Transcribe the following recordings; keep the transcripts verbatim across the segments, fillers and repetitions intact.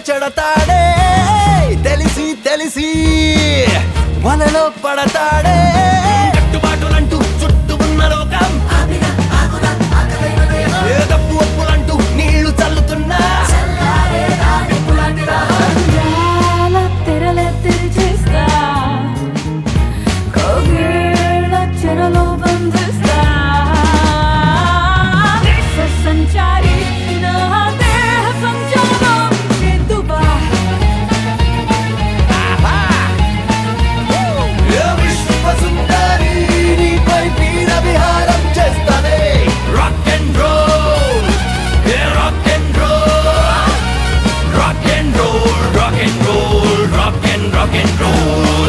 చెడతాడే తెలిసి తెలిసి వలలో పడతాడే కట్టుబాటులంటూ చుట్టూ ఉన్న లోకం ఏ తప్పు ఒప్పులంటూ నీళ్లు చల్లుతున్నా తెరలే తెరిచేస్తా కోగిళ్ళ చెరలో బంధిస్తా దేశ సంచారి నా దేహ సంచారం చేతుబా ఏ విశ్వ సుందరి నీపై వీర విహారం చేస్తానే రాక్ అండ్ రోల్ ఏ rock and roll rock and roll rock and roll rock and rock and roll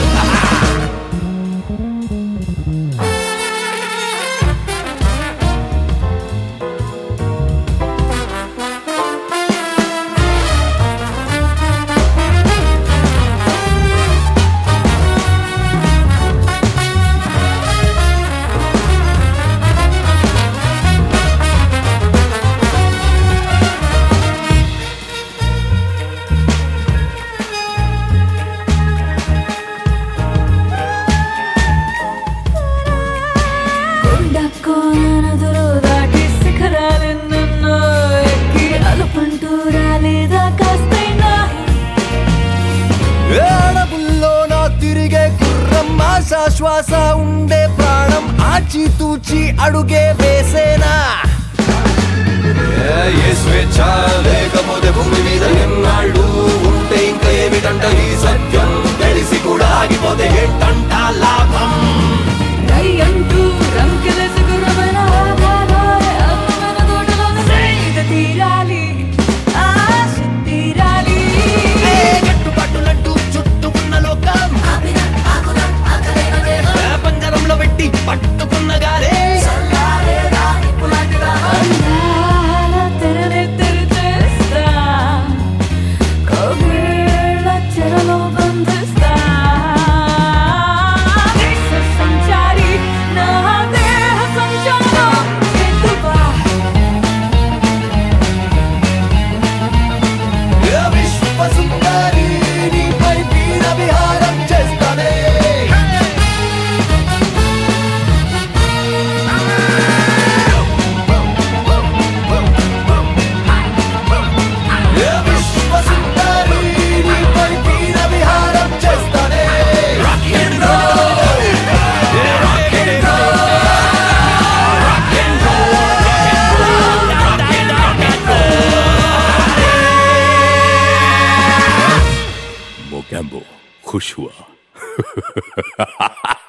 నదులు దాటి శిఖరాలెన్నెన్నో ఎక్కి అలుపంటూ రాలేదా కాస్తైనా అడవుల్లో నా తిరిగే గుర్రం ఆశా శ్వాస ఉండే ప్రాణం ఆచి తూచి అడుగే వేసేనా ఏ స్వేచ్ఛ లేకపోతే భూమి మీద ఎన్నాళ్ళు ఉంటే ఇంకా ఏమిటంట ఈ సత్యం తెలిసి కూడా ఆగిపోతే ఏంటంట లాభం రై అంటూ రంకెలేసి గుర్రమైన ఆధారాలే అందమైన తోటలోన సైద తీరాలి ఆశ తీరాలి ఏ కట్టుబాటులంటూ చుట్టూ ఉన్న లోకం ఏ పంజరంలో పెట్టి పట్టుకున్న గారే అందాల తెరలే తెరిచేస్తా కోగిళ్ళ చెరలో బంధిస్తా దేశ సంచారి నా దేహ సంచారం చేతుబా ఏ విశ్వ సుందరి నీపై వీర విహారం చేస్తానే ఏ విశ్వ సుందరి నీపై వీర విహారం చేస్తానే రాక్ అండ్ రోల్ ఏ rock and roll rock and roll rock and roll Mogambo खुश हुआ